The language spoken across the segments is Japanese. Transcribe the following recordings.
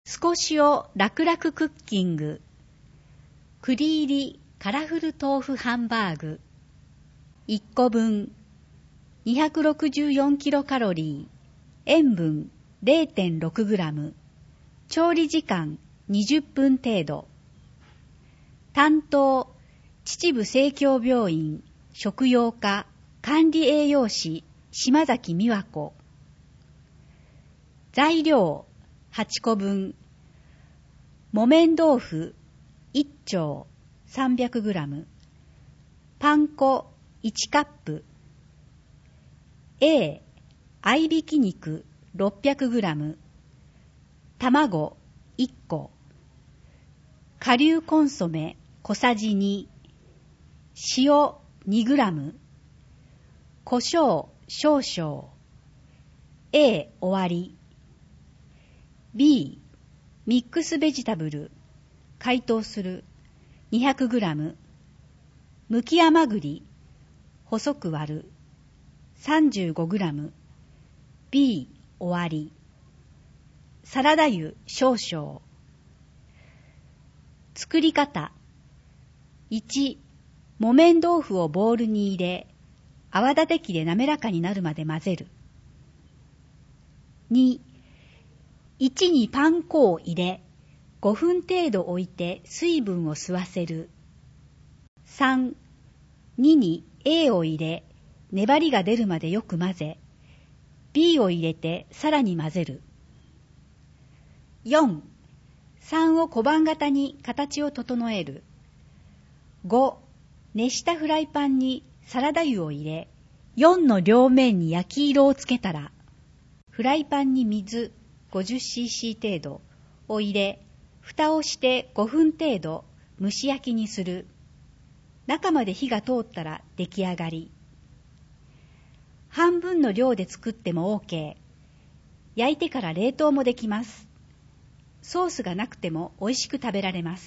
少しを楽々クッキング。栗入りカラフル豆腐ハンバーグ。1個分。264キロカロリー。塩分 0.6 グラム。調理時間20分程度。担当、秩父生協病院食用科管理栄養士島崎美和子。材料8個分。木綿豆腐1丁300グラム。パン粉1カップ。合いびき肉600グラム。卵1個。顆粒コンソメ小さじ2。塩2グラム。胡椒少々。終わり。B、ミックスベジタブル。解凍する。200グラム。むき甘栗。細く割る。35グラム。B、終わり。サラダ油少々。作り方。1、木綿豆腐をボウルに入れ、泡立て器で滑らかになるまで混ぜる。2、1にパン粉を入れ、5分程度置いて水分を吸わせる。3、2に A を入れ、粘りが出るまでよく混ぜ、B を入れてさらに混ぜる。4、3を小判型に形を整える。5、熱したフライパンにサラダ油を入れ、4の両面に焼き色をつけたら、フライパンに水 50cc 程度を入れ、蓋をして5分程度蒸し焼きにする。中まで火が通ったら出来上がり。半分の量で作っても OK。焼いてから冷凍もできます。ソースがなくても美味しく食べられます。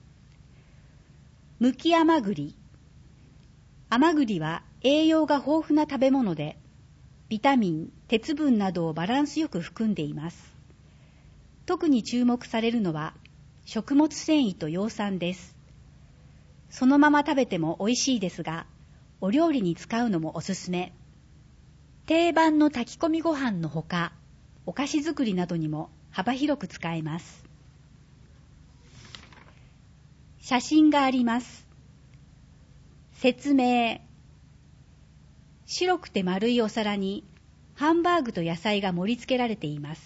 むき甘栗。甘栗は栄養が豊富な食べ物で、ビタミン、鉄分などをバランスよく含んでいます。特に注目されるのは食物繊維と葉酸です。そのまま食べても美味しいですが、お料理に使うのもおすすめ。定番の炊き込みご飯のほか、お菓子作りなどにも幅広く使えます。写真があります。説明。白くて丸いお皿にハンバーグと野菜が盛り付けられています。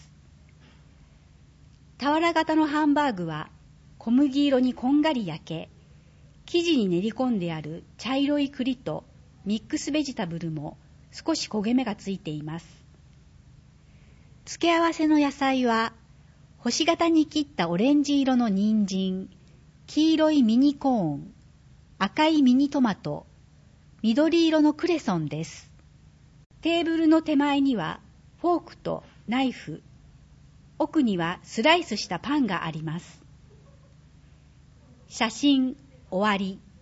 俵型のハンバーグは小麦色にこんがり焼け、生地に練り込んである茶色い栗とミックスベジタブルも少し焦げ目がついています。付け合わせの野菜は星形に切ったオレンジ色の人参、黄色いミニコーン、赤いミニトマト、緑色のクレソンです。テーブルの手前にはフォークとナイフ、奥にはスライスしたパンがあります。写真終わり。